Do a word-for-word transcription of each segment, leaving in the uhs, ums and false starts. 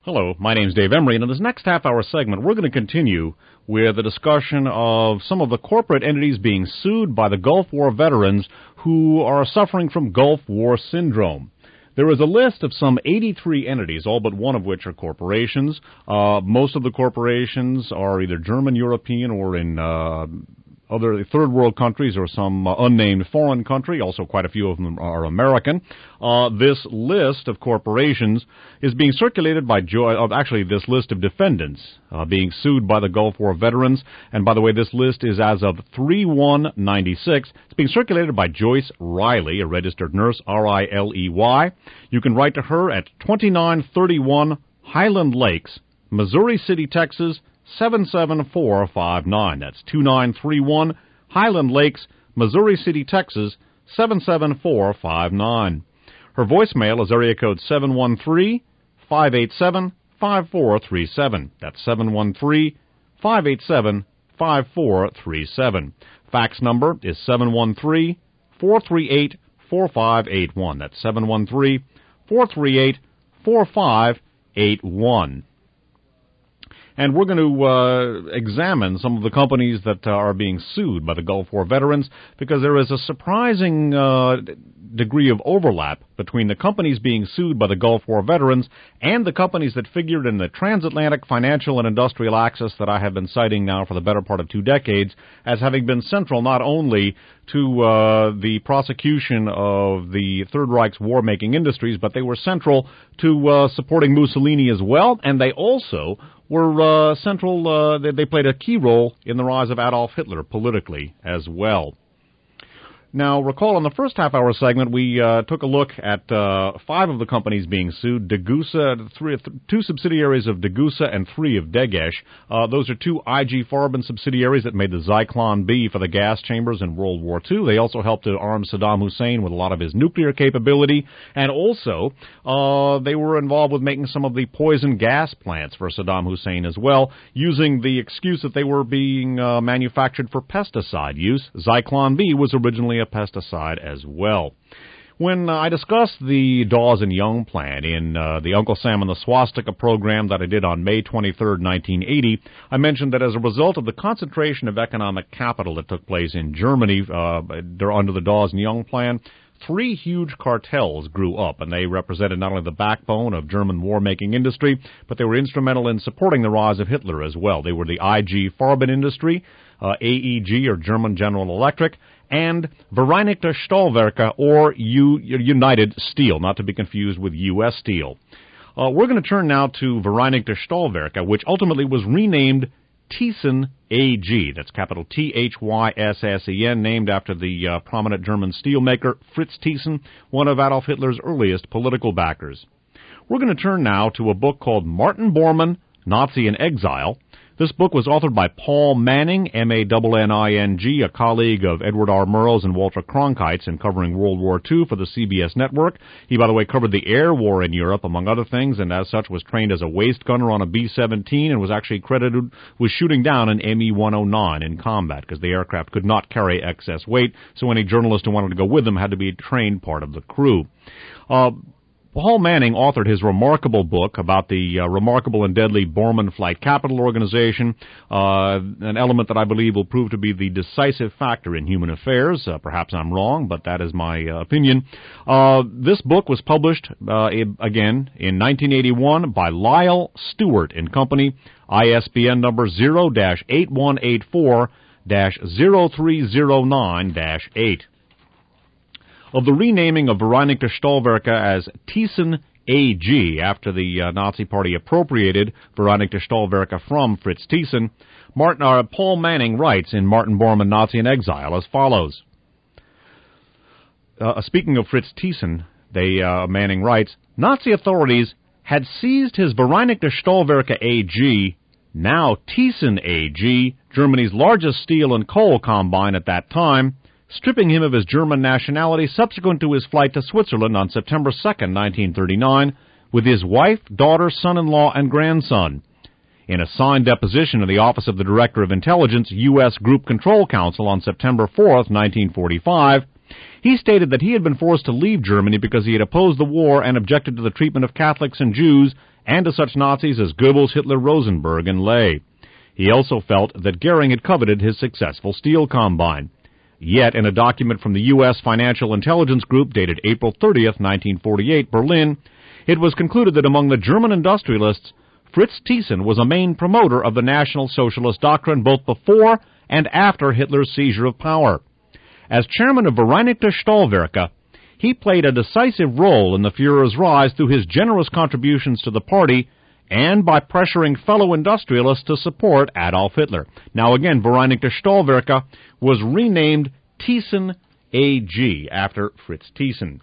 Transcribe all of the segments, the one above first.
Hello, my name's Dave Emery, and in this next half-hour segment, we're going to continue with a discussion of some of the corporate entities being sued by the Gulf War veterans who are suffering from Gulf War syndrome. There is a list of some eighty-three entities, all but one of which are corporations. Uh, most of the corporations are either German, European, or in uh, other third world countries or some uh, unnamed foreign country. Also, quite a few of them are American. Uh, this list of corporations is being circulated by Joy. Uh, actually, this list of defendants uh, being sued by the Gulf War veterans. And by the way, this list is as of three one ninety-six. It's being circulated by Joyce Riley, a registered nurse, R I L E Y. You can write to her at twenty-nine thirty-one Highland Lakes, Missouri City, Texas, seven seven four five nine. That's two nine three one Highland Lakes, Missouri City, Texas, seven seven four five nine. Her voicemail is area code seven one three, five eight seven, five four three seven. That's seven one three, five eight seven, five four three seven. Fax number is seven one three, four three eight, four five eight one. That's seven one three, four three eight, four five eight one. And we're going to uh, examine some of the companies that uh, are being sued by the Gulf War veterans because there is a surprising uh, degree of overlap between the companies being sued by the Gulf War veterans and the companies that figured in the transatlantic financial and industrial axis that I have been citing now for the better part of two decades as having been central not only to uh, the prosecution of the Third Reich's war-making industries, but they were central to uh, supporting Mussolini as well, and they also were uh, central, uh, they, they played a key role in the rise of Adolf Hitler politically as well. Now, recall in the first half-hour segment, we uh, took a look at uh, five of the companies being sued, Degussa, three, two subsidiaries of Degussa and three of Degesh. Uh, those are two I G Farben subsidiaries that made the Zyklon B for the gas chambers in World War Two. They also helped to arm Saddam Hussein with a lot of his nuclear capability, and also uh, they were involved with making some of the poison gas plants for Saddam Hussein as well, using the excuse that they were being uh, manufactured for pesticide use. Zyklon B was originally a pesticide as well. When uh, I discussed the Dawes and Young plan in uh, the Uncle Sam and the Swastika program that I did on May twenty-third, nineteen eighty, I mentioned that as a result of the concentration of economic capital that took place in Germany uh, under the Dawes and Young plan, three huge cartels grew up, and they represented not only the backbone of German war-making industry, but they were instrumental in supporting the rise of Hitler as well. They were the I G Farben industry, uh, A E G, or German General Electric, and Vereinigte Stahlwerke, or U- United Steel, not to be confused with U S Steel. Uh, we're going to turn now to Vereinigte Stahlwerke, which ultimately was renamed Thyssen A G. That's capital T H Y S S E N, named after the uh, prominent German steelmaker Fritz Thyssen, one of Adolf Hitler's earliest political backers. We're going to turn now to a book called Martin Bormann, Nazi in Exile. This book was authored by Paul Manning, M A N N I N G, a colleague of Edward R. Murrow's and Walter Cronkite's in covering World War Two for the C B S network. He, by the way, covered the air war in Europe, among other things, and as such was trained as a waist gunner on a B seventeen and was actually credited with shooting down an M E one oh nine in combat because the aircraft could not carry excess weight, so any journalist who wanted to go with them had to be a trained part of the crew. Uh, Paul Manning authored his remarkable book about the uh, remarkable and deadly Bormann Flight Capital Organization, uh, an element that I believe will prove to be the decisive factor in human affairs. Uh, perhaps I'm wrong, but that is my uh, opinion. Uh, this book was published, uh, again, in nineteen eighty-one by Lyle Stewart and Company, I S B N number zero dash eight one eight four dash zero three zero nine dash eight. Of the renaming of Vereinigte Stahlwerke as Thyssen A G after the uh, Nazi Party appropriated Vereinigte Stahlwerke from Fritz Thyssen, Martin, uh, Paul Manning writes in Martin Bormann, Nazi in Exile, as follows. Uh, speaking of Fritz Thyssen, they, uh, Manning writes, Nazi authorities had seized his Vereinigte Stahlwerke A G, now Thyssen A G, Germany's largest steel and coal combine at that time, stripping him of his German nationality subsequent to his flight to Switzerland on September second, nineteen thirty-nine, with his wife, daughter, son-in-law, and grandson. In a signed deposition in the Office of the Director of Intelligence, U S Group Control Council on September fourth, nineteen forty-five, he stated that he had been forced to leave Germany because he had opposed the war and objected to the treatment of Catholics and Jews and to such Nazis as Goebbels, Hitler, Rosenberg, and Ley. He also felt that Goering had coveted his successful steel combine. Yet, in a document from the U S Financial Intelligence Group dated April thirtieth, nineteen forty-eight, Berlin, it was concluded that among the German industrialists, Fritz Thyssen was a main promoter of the National Socialist doctrine both before and after Hitler's seizure of power. As chairman of Vereinigte Stahlwerke, he played a decisive role in the Führer's rise through his generous contributions to the party and by pressuring fellow industrialists to support Adolf Hitler. Now again, Vereinigte Stahlwerke was renamed Thyssen A G after Fritz Thyssen.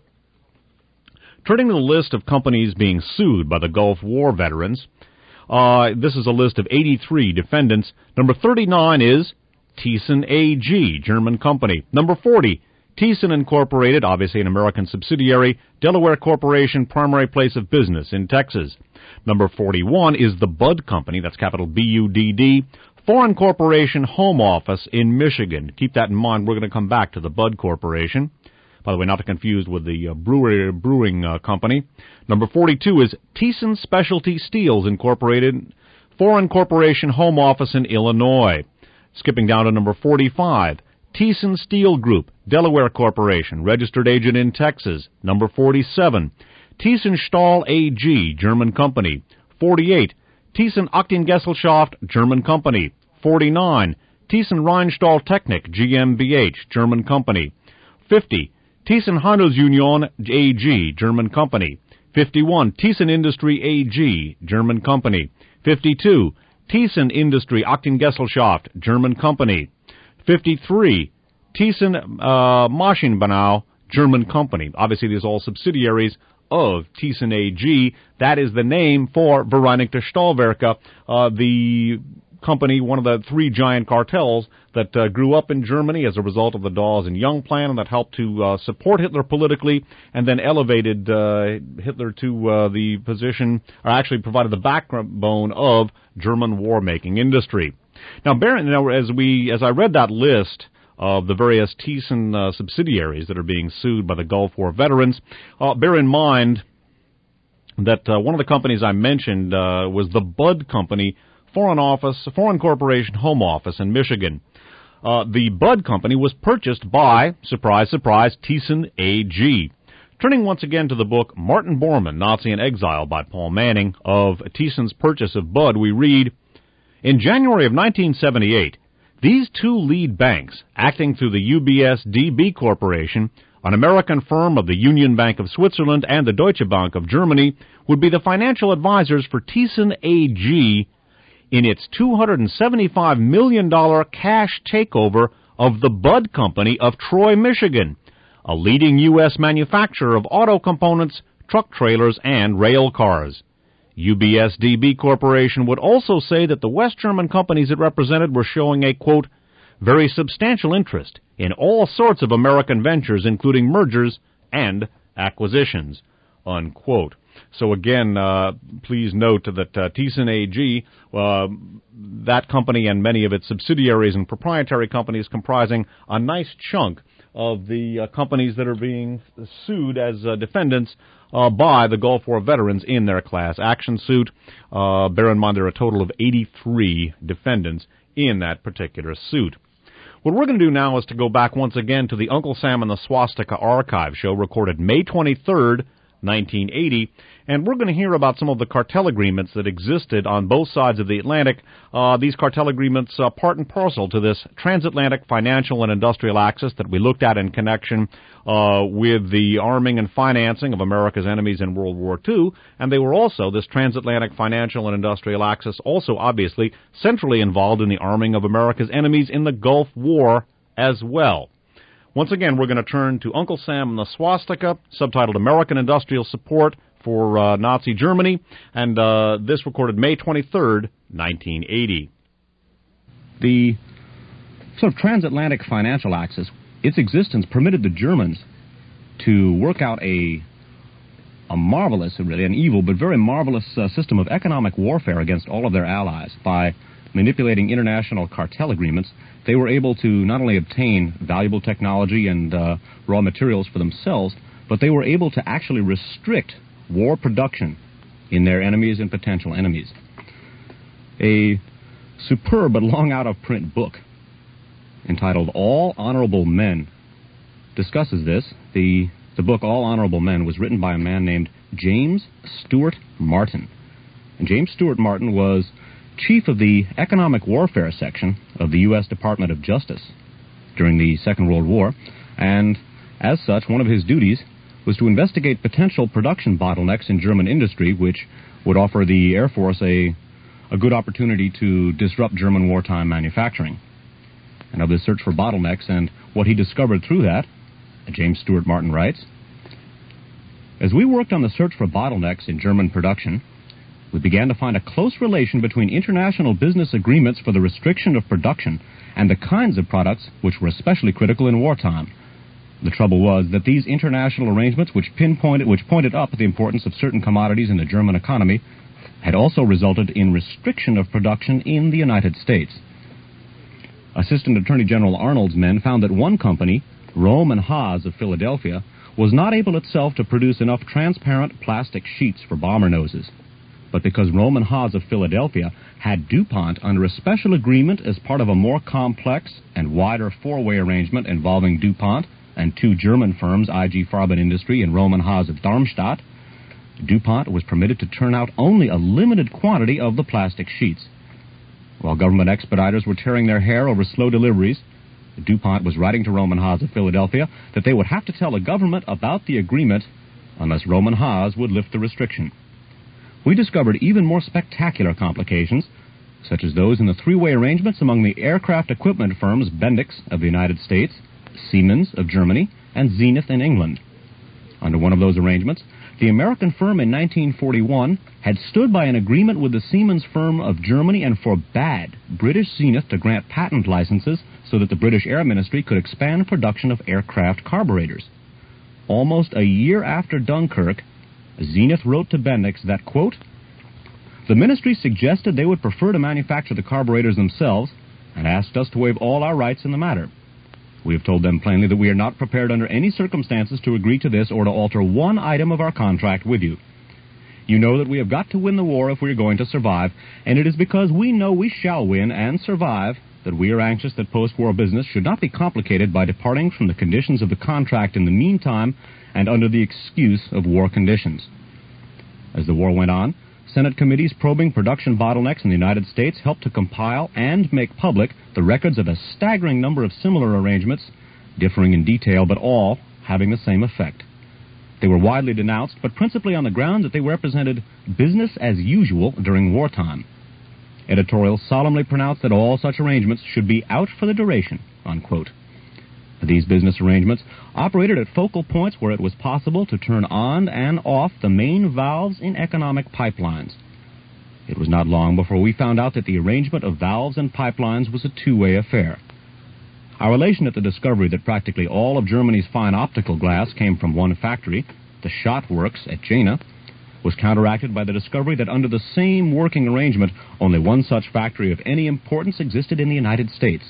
Turning to the list of companies being sued by the Gulf War veterans, uh, this is a list of eighty-three defendants. Number thirty-nine is Thyssen A G, German company. Number forty, Thyssen Incorporated, obviously an American subsidiary, Delaware Corporation, primary place of business in Texas. Number forty-one is the Budd Company, that's capital B U D D, Foreign Corporation Home Office in Michigan. Keep that in mind. We're going to come back to the Budd Corporation. By the way, not to confuse with the uh, brewery, brewing uh, company. Number forty-two is Thyssen Specialty Steels Incorporated, Foreign Corporation Home Office in Illinois. Skipping down to number forty-five, Thyssen Steel Group, Delaware Corporation, registered agent in Texas. Number forty-seven, Thyssen Stahl A G, German company. forty-eight, Thyssen Aktiengesellschaft, German company. forty-nine, Thyssen Rheinstahl Technik G m B H, German company. fifty, Thyssen Handelsunion A G, German company. fifty-one, Thyssen Industry A G, German company. fifty-two, Thyssen Industry Aktiengesellschaft, German company. fifty-three, Thyssen uh, Maschinenbau, German company. Obviously, these are all subsidiaries of Thyssen A G. That is the name for Vereinigte Stahlwerke, uh, the company, one of the three giant cartels that uh, grew up in Germany as a result of the Dawes and Young plan, and that helped to uh, support Hitler politically and then elevated uh, Hitler to uh, the position, or actually provided the backbone of German war-making industry. Now, bear, now as we, as I read that list of the various Thyssen uh, subsidiaries that are being sued by the Gulf War veterans, uh, bear in mind that uh, one of the companies I mentioned uh, was the Budd Company, Foreign Office, Foreign Corporation Home Office in Michigan. Uh, the Budd Company was purchased by, surprise, surprise, Thyssen A G. Turning once again to the book Martin Bormann, Nazi in Exile by Paul Manning, of Thyssen's purchase of Budd, we read, in January of nineteen seventy-eight, these two lead banks, acting through the U B S D B Corporation, an American firm of the Union Bank of Switzerland and the Deutsche Bank of Germany, would be the financial advisors for Thyssen A G in its two hundred seventy-five million dollars cash takeover of the Budd Company of Troy, Michigan, a leading U S manufacturer of auto components, truck trailers, and rail cars. U B S D B Corporation would also say that the West German companies it represented were showing a, quote, very substantial interest in all sorts of American ventures, including mergers and acquisitions, unquote. So again, uh, please note that uh, Thyssen A G, uh, that company and many of its subsidiaries and proprietary companies comprising a nice chunk of the uh, companies that are being sued as uh, defendants uh, by the Gulf War veterans in their class action suit. Uh, bear in mind there are a total of eighty-three defendants in that particular suit. What we're going to do now is to go back once again to the Uncle Sam and the Swastika archive show recorded May twenty-third, nineteen eighty, and we're going to hear about some of the cartel agreements that existed on both sides of the Atlantic. Uh, these cartel agreements are uh, part and parcel to this transatlantic financial and industrial axis that we looked at in connection uh, with the arming and financing of America's enemies in World War Two, and they were also, this transatlantic financial and industrial axis, also obviously centrally involved in the arming of America's enemies in the Gulf War as well. Once again, we're going to turn to Uncle Sam and the Swastika, subtitled American Industrial Support for uh, Nazi Germany, and uh, this recorded May twenty-third, nineteen eighty. The sort of transatlantic financial axis, its existence permitted the Germans to work out a a marvelous, really an evil, but very marvelous uh, system of economic warfare against all of their allies. By manipulating international cartel agreements, they were able to not only obtain valuable technology and uh, raw materials for themselves, but they were able to actually restrict war production in their enemies and potential enemies. A superb but long out-of-print book entitled All Honorable Men discusses this. The, the book All Honorable Men was written by a man named James Stewart Martin. And James Stewart Martin was chief of the Economic Warfare Section of the U S Department of Justice during the Second World War, and as such, one of his duties was to investigate potential production bottlenecks in German industry, which would offer the Air Force a, a good opportunity to disrupt German wartime manufacturing. And of this search for bottlenecks and what he discovered through that, James Stewart Martin writes, "As we worked on the search for bottlenecks in German production, we began to find a close relation between international business agreements for the restriction of production and the kinds of products which were especially critical in wartime. The trouble was that these international arrangements, which pinpointed, which pointed up the importance of certain commodities in the German economy, had also resulted in restriction of production in the United States. Assistant Attorney General Arnold's men found that one company, Rome and Haas of Philadelphia, was not able itself to produce enough transparent plastic sheets for bomber noses. But because Rome and Haas of Philadelphia had DuPont under a special agreement as part of a more complex and wider four-way arrangement involving DuPont and two German firms, I G Farben Industry and Rome and Haas of Darmstadt, DuPont was permitted to turn out only a limited quantity of the plastic sheets. While government expediters were tearing their hair over slow deliveries, DuPont was writing to Rome and Haas of Philadelphia that they would have to tell the government about the agreement unless Rome and Haas would lift the restriction. We discovered even more spectacular complications, such as those in the three-way arrangements among the aircraft equipment firms Bendix of the United States, Siemens of Germany, and Zenith in England. Under one of those arrangements, the American firm in nineteen forty-one had stood by an agreement with the Siemens firm of Germany and forbade British Zenith to grant patent licenses so that the British Air Ministry could expand production of aircraft carburetors. Almost a year after Dunkirk, Zenith wrote to Bendix that, quote, "The ministry suggested they would prefer to manufacture the carburetors themselves and asked us to waive all our rights in the matter. We have told them plainly that we are not prepared under any circumstances to agree to this or to alter one item of our contract with you. You know that we have got to win the war if we are going to survive, and it is because we know we shall win and survive that we are anxious that post-war business should not be complicated by departing from the conditions of the contract in the meantime and under the excuse of war conditions." As the war went on, Senate committees probing production bottlenecks in the United States helped to compile and make public the records of a staggering number of similar arrangements, differing in detail, but all having the same effect. They were widely denounced, but principally on the ground that they represented business as usual during wartime. Editorials solemnly pronounced that all such arrangements should be out for the duration, unquote. These business arrangements operated at focal points where it was possible to turn on and off the main valves in economic pipelines. It was not long before we found out that the arrangement of valves and pipelines was a two-way affair. Our elation at the discovery that practically all of Germany's fine optical glass came from one factory, the Schott Works at Jena, was counteracted by the discovery that under the same working arrangement, only one such factory of any importance existed in the United States.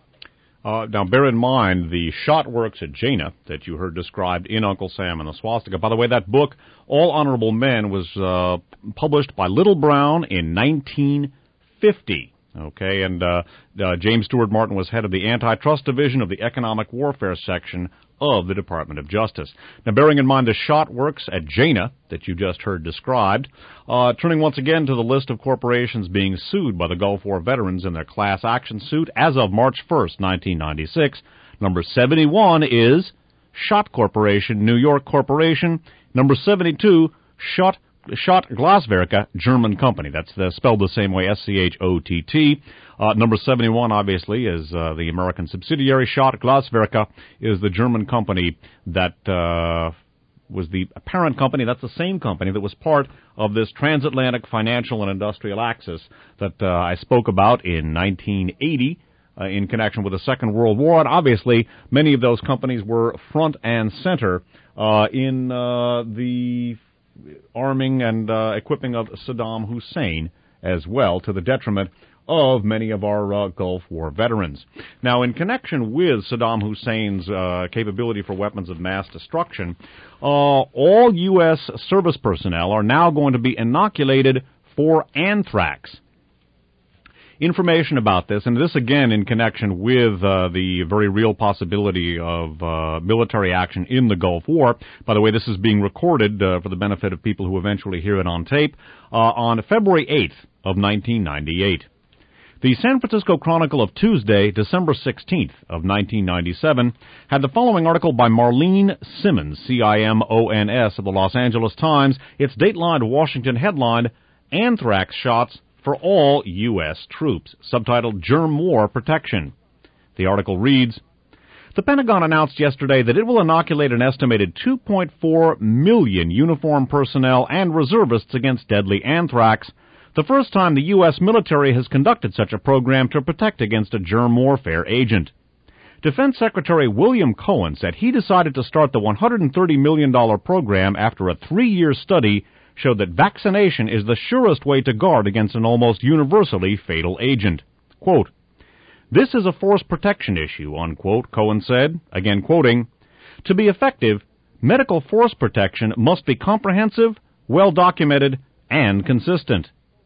Uh, now, bear in mind the Schott Works at Jena that you heard described in Uncle Sam and the Swastika. By the way, that book, All Honorable Men, was uh, published by Little Brown in nineteen fifty. Okay, and uh, uh, James Stewart Martin was head of the Antitrust Division of the Economic Warfare Section of the Department of Justice. Now, bearing in mind the Schott Works at Jena that you just heard described, uh, turning once again to the list of corporations being sued by the Gulf War veterans in their class action suit as of March first, nineteen ninety-six, number seventy-one is Schott Corporation, New York Corporation. Number seventy-two, Schott Schott Glaswerke, German company. That's uh, spelled the same way, S C H O T T. Uh, number seventy-one, obviously, is uh, the American subsidiary. Schott Glaswerke is the German company that uh, was the parent company. That's the same company that was part of this transatlantic financial and industrial axis that uh, I spoke about in nineteen eighty uh, in connection with the Second World War. And obviously, many of those companies were front and center uh, in uh, the arming and uh, equipping of Saddam Hussein as well, to the detriment of many of our uh, Gulf War veterans. Now, in connection with Saddam Hussein's uh, capability for weapons of mass destruction, uh, all U S service personnel are now going to be inoculated for anthrax. Information about this, and this again in connection with uh, the very real possibility of uh, military action in the Gulf War. By the way, this is being recorded uh, for the benefit of people who eventually hear it on tape uh, on February eighth of nineteen ninety-eight. The San Francisco Chronicle of Tuesday, December sixteenth of nineteen ninety-seven, had the following article by Marlene Simmons, C I M O N S, of the Los Angeles Times. Its dateline Washington headline, Anthrax Shots for All U S Troops, subtitled Germ War Protection. The article reads, the Pentagon announced yesterday that it will inoculate an estimated two point four million uniformed personnel and reservists against deadly anthrax, the first time the U S military has conducted such a program to protect against a germ warfare agent. Defense Secretary William Cohen said he decided to start the one hundred thirty million dollars program after a three-year study showed that vaccination is the surest way to guard against an almost universally fatal agent. Quote, this is a force protection issue, unquote, Cohen said, again quoting, to be effective, medical force protection must be comprehensive, well-documented, and consistent.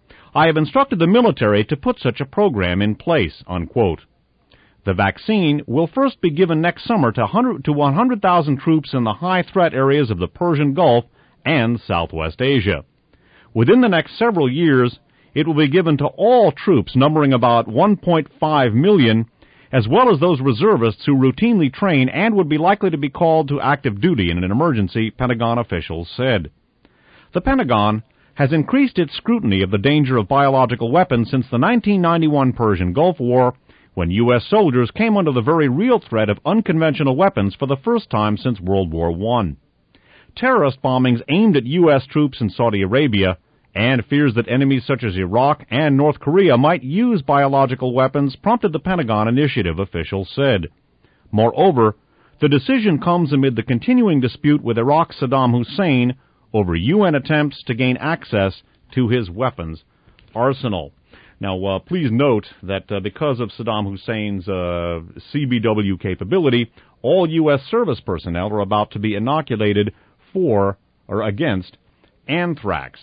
I have instructed the military to put such a program in place, unquote. The vaccine will first be given next summer to one hundred thousand troops in the high-threat areas of the Persian Gulf and Southwest Asia. Within the next several years, it will be given to all troops numbering about one point five million, as well as those reservists who routinely train and would be likely to be called to active duty in an emergency, Pentagon officials said. The Pentagon has increased its scrutiny of the danger of biological weapons since the nineteen ninety-one Persian Gulf War, when U S soldiers came under the very real threat of unconventional weapons for the first time since World War One. Terrorist bombings aimed at U S troops in Saudi Arabia and fears that enemies such as Iraq and North Korea might use biological weapons prompted the Pentagon initiative, officials said. Moreover, the decision comes amid the continuing dispute with Iraq's Saddam Hussein over U N attempts to gain access to his weapons arsenal. Now, uh, please note that uh, because of Saddam Hussein's uh, C B W capability, all U S service personnel are about to be inoculated for or against anthrax.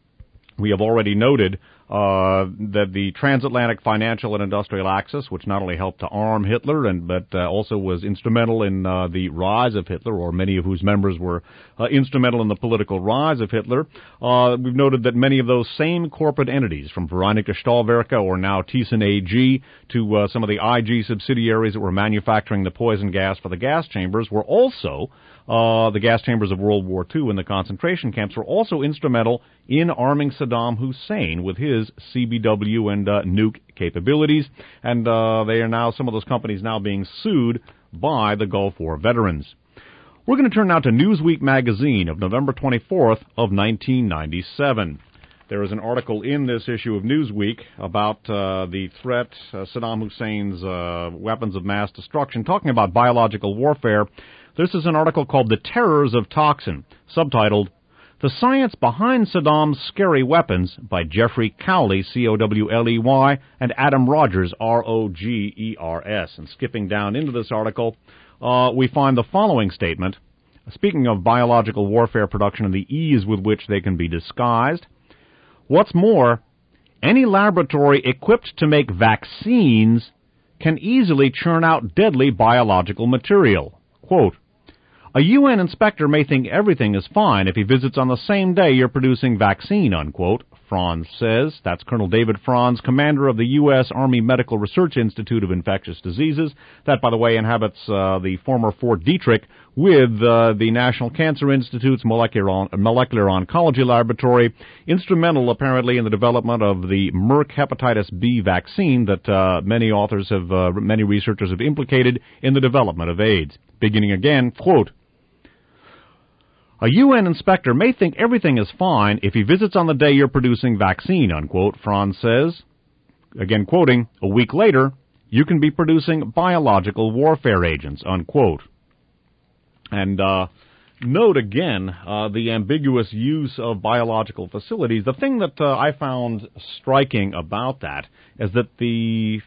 We have already noted uh, that the transatlantic financial and industrial axis, which not only helped to arm Hitler, and but uh, also was instrumental in uh, the rise of Hitler, or many of whose members were uh, instrumental in the political rise of Hitler. Uh, we've noted that many of those same corporate entities, from Vereinigte Stahlwerke, or now Thyssen A G, to uh, some of the I G subsidiaries that were manufacturing the poison gas for the gas chambers, were also Uh, the gas chambers of World War Two and the concentration camps were also instrumental in arming Saddam Hussein with his C B W and uh, nuke capabilities, and uh, they are now, some of those companies now being sued by the Gulf War veterans. We're going to turn now to Newsweek magazine of November twenty-fourth of nineteen ninety-seven. There is an article in this issue of Newsweek about uh, the threat, uh, Saddam Hussein's uh, weapons of mass destruction, talking about biological warfare. This is an article called The Terrors of Toxin, subtitled The Science Behind Saddam's Scary Weapons by Jeffrey Cowley, C O W L E Y, and Adam Rogers, R O G E R S. And skipping down into this article, uh, we find the following statement. Speaking of biological warfare production and the ease with which they can be disguised, what's more, any laboratory equipped to make vaccines can easily churn out deadly biological material. Quote, a U N inspector may think everything is fine if he visits on the same day you're producing vaccine, unquote, Franz says. That's Colonel David Franz, commander of the U S Army Medical Research Institute of Infectious Diseases. That, by the way, inhabits uh, the former Fort Detrick with uh, the National Cancer Institute's molecular, molecular oncology laboratory, instrumental, apparently, in the development of the Merck hepatitis B vaccine that uh, many authors have, uh, many researchers have implicated in the development of AIDS. Beginning again, quote, a U N inspector may think everything is fine if he visits on the day you're producing vaccine, unquote, Franz says. Again quoting, a week later, you can be producing biological warfare agents, unquote. And uh, note again uh, the ambiguous use of biological facilities. The thing that uh, I found striking about that is that the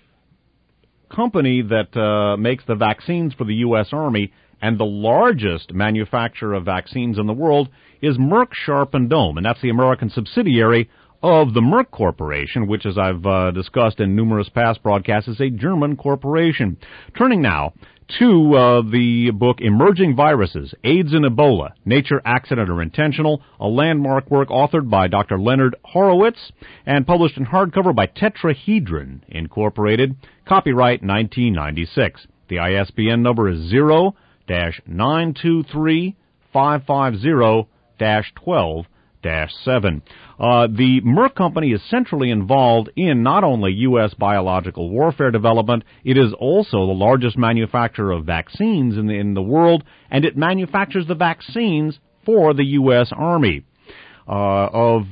company that uh, makes the vaccines for the U S Army and the largest manufacturer of vaccines in the world is Merck Sharp and Dohme, and that's the American subsidiary of the Merck Corporation, which, as I've uh, discussed in numerous past broadcasts, is a German corporation. Turning now to uh, the book Emerging Viruses, AIDS and Ebola, Nature, Accident, or Intentional, a landmark work authored by Doctor Leonard Horowitz and published in hardcover by Tetrahedron Incorporated, copyright nineteen ninety-six. The I S B N number is zero dash nine two three five five zero dash twelve dash seven. Uh, the Merck Company is centrally involved in not only U S biological warfare development, it is also the largest manufacturer of vaccines in the, in the world, and it manufactures the vaccines for the U S Army. Uh, of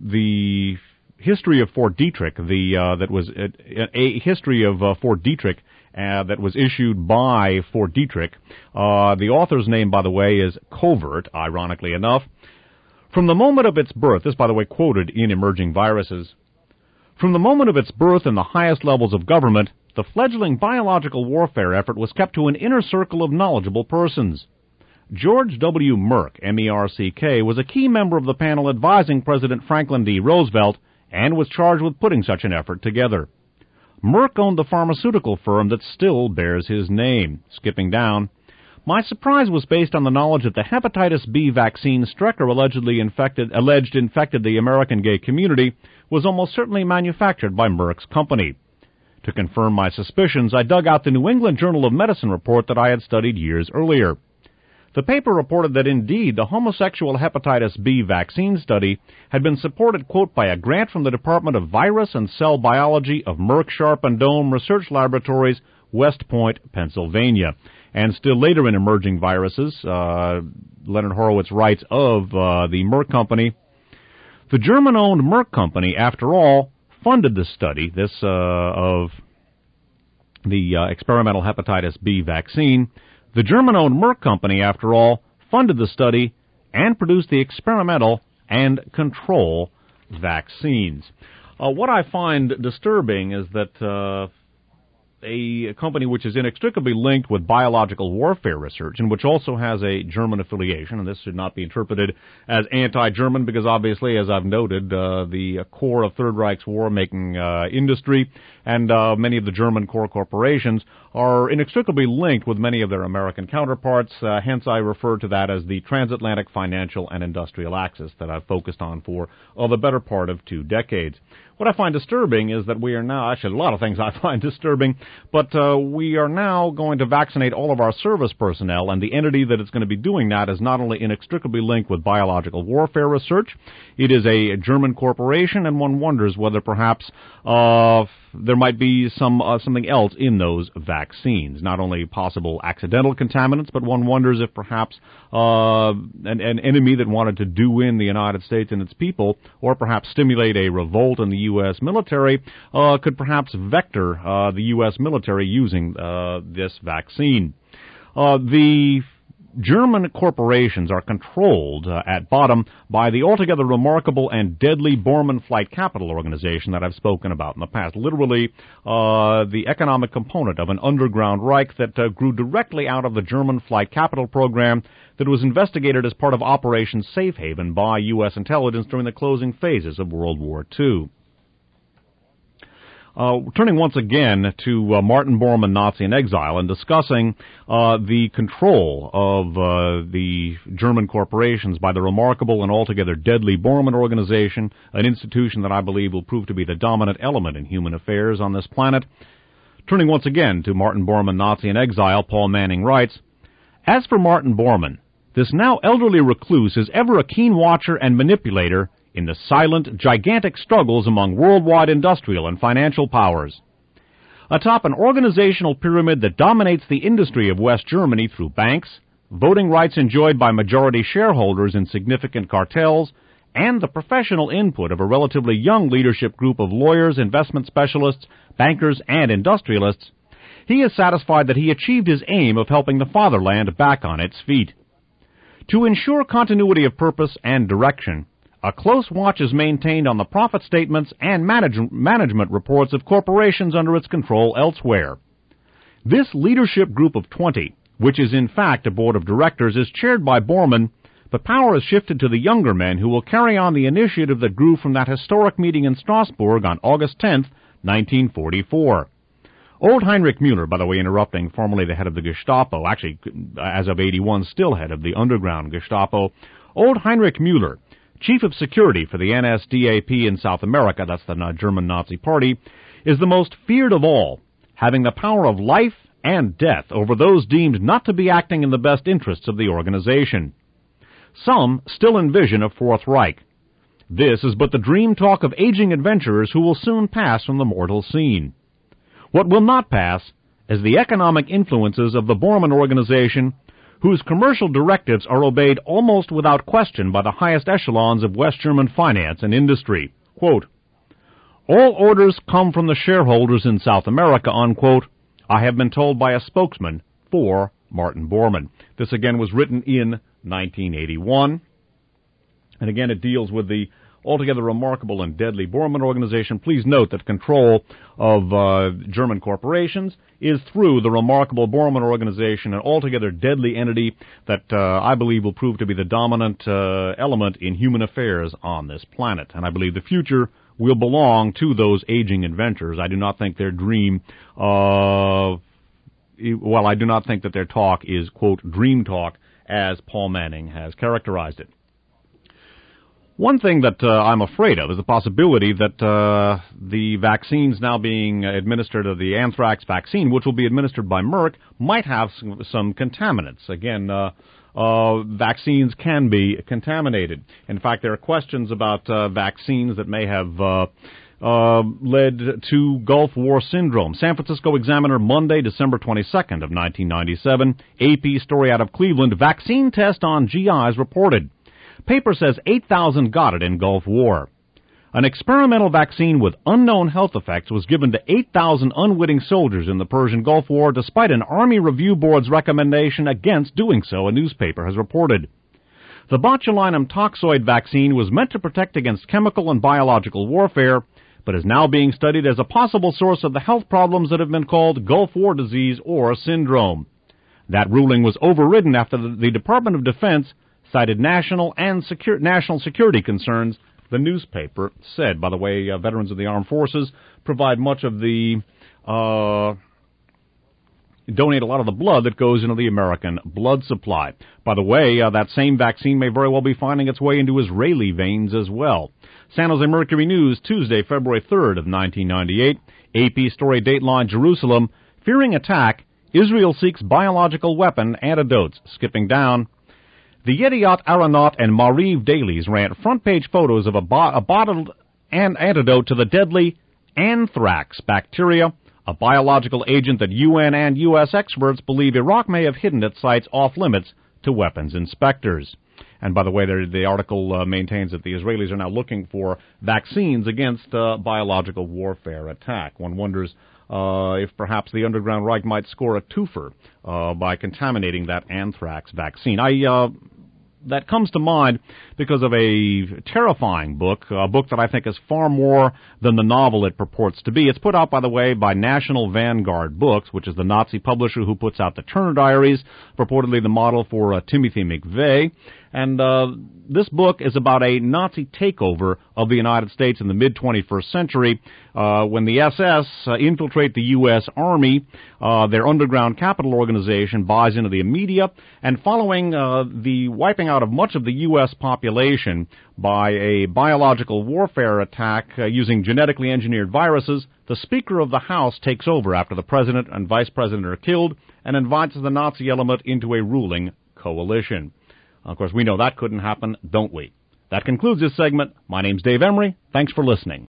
the history of Fort Detrick, the uh, that was a, a history of uh, Fort Detrick uh, that was issued by Fort Detrick. Uh, the author's name, by the way, is Covert, ironically enough. From the moment of its birth, this, by the way, quoted in Emerging Viruses, from the moment of its birth in the highest levels of government, the fledgling biological warfare effort was kept to an inner circle of knowledgeable persons. George W. Merck, M E R C K, was a key member of the panel advising President Franklin D. Roosevelt and was charged with putting such an effort together. Merck owned the pharmaceutical firm that still bears his name. Skipping down, my surprise was based on the knowledge that the hepatitis B vaccine Strecker allegedly infected, alleged infected the American gay community was almost certainly manufactured by Merck's company. To confirm my suspicions, I dug out the New England Journal of Medicine report that I had studied years earlier. The paper reported that indeed the homosexual hepatitis B vaccine study had been supported, quote, by a grant from the Department of Virus and Cell Biology of Merck Sharp and Dohme Research Laboratories, West Point, Pennsylvania. And still later in Emerging Viruses, uh, Leonard Horowitz writes of uh, the Merck Company, the German-owned Merck Company, after all, funded the study, this uh, of the uh, experimental hepatitis B vaccine. The German-owned Merck Company, after all, funded the study and produced the experimental and control vaccines. Uh, what I find disturbing is that uh, a company which is inextricably linked with biological warfare research and which also has a German affiliation, and this should not be interpreted as anti-German because obviously, as I've noted, uh, the core of Third Reich's war-making uh, industry and uh, many of the German core corporations are inextricably linked with many of their American counterparts. Uh, hence, I refer to that as the transatlantic financial and industrial axis that I've focused on for uh, the better part of two decades. What I find disturbing is that we are now, actually a lot of things I find disturbing, but uh, we are now going to vaccinate all of our service personnel, and the entity that is going to be doing that is not only inextricably linked with biological warfare research, it is a German corporation, and one wonders whether perhaps uh, there might be some uh, something else in those vaccines, not only possible accidental contaminants, but one wonders if perhaps uh, an, an enemy that wanted to do in the United States and its people, or perhaps stimulate a revolt in the U S military, uh, could perhaps vector uh, the U S military using uh, this vaccine. Uh, the German corporations are controlled uh, at bottom by the altogether remarkable and deadly Bormann Flight Capital Organization that I've spoken about in the past. Literally, uh, the economic component of an underground Reich that uh, grew directly out of the German Flight Capital program that was investigated as part of Operation Safe Haven by U S intelligence during the closing phases of World War Two. Uh, turning once again to uh, Martin Bormann, Nazi in Exile, and discussing uh, the control of uh, the German corporations by the remarkable and altogether deadly Bormann Organization, an institution that I believe will prove to be the dominant element in human affairs on this planet. Turning once again to Martin Bormann, Nazi in Exile, Paul Manning writes, as for Martin Bormann, this now elderly recluse is ever a keen watcher and manipulator in the silent, gigantic struggles among worldwide industrial and financial powers. Atop an organizational pyramid that dominates the industry of West Germany through banks, voting rights enjoyed by majority shareholders in significant cartels, and the professional input of a relatively young leadership group of lawyers, investment specialists, bankers, and industrialists, he is satisfied that he achieved his aim of helping the fatherland back on its feet. To ensure continuity of purpose and direction, a close watch is maintained on the profit statements and manage- management reports of corporations under its control elsewhere. This leadership group of twenty, which is in fact a board of directors, is chaired by Bormann, but power is shifted to the younger men who will carry on the initiative that grew from that historic meeting in Strasbourg on August tenth, nineteen forty-four. Old Heinrich Müller, by the way, interrupting, formerly the head of the Gestapo, actually, as of eighty-one, still head of the underground Gestapo. Old Heinrich Müller, chief of security for the N S D A P in South America, that's the German Nazi Party, is the most feared of all, having the power of life and death over those deemed not to be acting in the best interests of the organization. Some still envision a Fourth Reich. This is but the dream talk of aging adventurers who will soon pass from the mortal scene. What will not pass is the economic influences of the Bormann organization, whose commercial directives are obeyed almost without question by the highest echelons of West German finance and industry. Quote, all orders come from the shareholders in South America, unquote, I have been told by a spokesman for Martin Bormann. This again was written in nineteen eighty-one. And again, it deals with the altogether remarkable and deadly Bormann organization. Please note that control of uh, German corporations is through the remarkable Bormann organization, an altogether deadly entity that uh, I believe will prove to be the dominant uh, element in human affairs on this planet. And I believe the future will belong to those aging inventors. I do not think their dream of, well, I do not think that their talk is, quote, dream talk, as Paul Manning has characterized it. One thing that uh, I'm afraid of is the possibility that uh, the vaccines now being administered, of the anthrax vaccine, which will be administered by Merck, might have some, some contaminants. Again, uh, uh, vaccines can be contaminated. In fact, there are questions about uh, vaccines that may have uh, uh, led to Gulf War syndrome. San Francisco Examiner, Monday, December twenty-second of nineteen ninety-seven. A P story out of Cleveland. Vaccine test on G Is reported. Paper says eight thousand got it in Gulf War. An experimental vaccine with unknown health effects was given to eight thousand unwitting soldiers in the Persian Gulf War, despite an Army Review Board's recommendation against doing so, a newspaper has reported. The botulinum toxoid vaccine was meant to protect against chemical and biological warfare, but is now being studied as a possible source of the health problems that have been called Gulf War disease or syndrome. That ruling was overridden after the Department of Defense cited national and secure, national security concerns, the newspaper said. By the way, uh, veterans of the armed forces provide much of the, uh, donate a lot of the blood that goes into the American blood supply. By the way, uh, that same vaccine may very well be finding its way into Israeli veins as well. San Jose Mercury News, Tuesday, February third of nineteen ninety-eight. A P story, Dateline, Jerusalem. Fearing attack, Israel seeks biological weapon antidotes. Skipping down. The Yediot Aharonot and Mariv dailies ran front-page photos of a, bo- a bottled an antidote to the deadly anthrax bacteria, a biological agent that U N and U S experts believe Iraq may have hidden at sites off-limits to weapons inspectors. And by the way, the article uh, maintains that the Israelis are now looking for vaccines against uh, biological warfare attack. One wonders uh, if perhaps the Underground Reich might score a twofer uh, by contaminating that anthrax vaccine. I uh, that comes to mind because of a terrifying book, a book that I think is far more than the novel it purports to be. It's put out, by the way, by National Vanguard Books, which is the Nazi publisher who puts out the Turner Diaries, purportedly the model for uh, Timothy McVeigh. And uh, this book is about a Nazi takeover of the United States in the mid-twenty-first century uh, when the S S uh, infiltrate the U S Army. Uh, their underground capital organization buys into the media, and following uh, the wiping out of much of the U S population by a biological warfare attack uh, using genetically engineered viruses, the Speaker of the House takes over after the President and Vice President are killed and invites the Nazi element into a ruling coalition. Of course, we know that couldn't happen, don't we? That concludes this segment. My name's Dave Emery. Thanks for listening.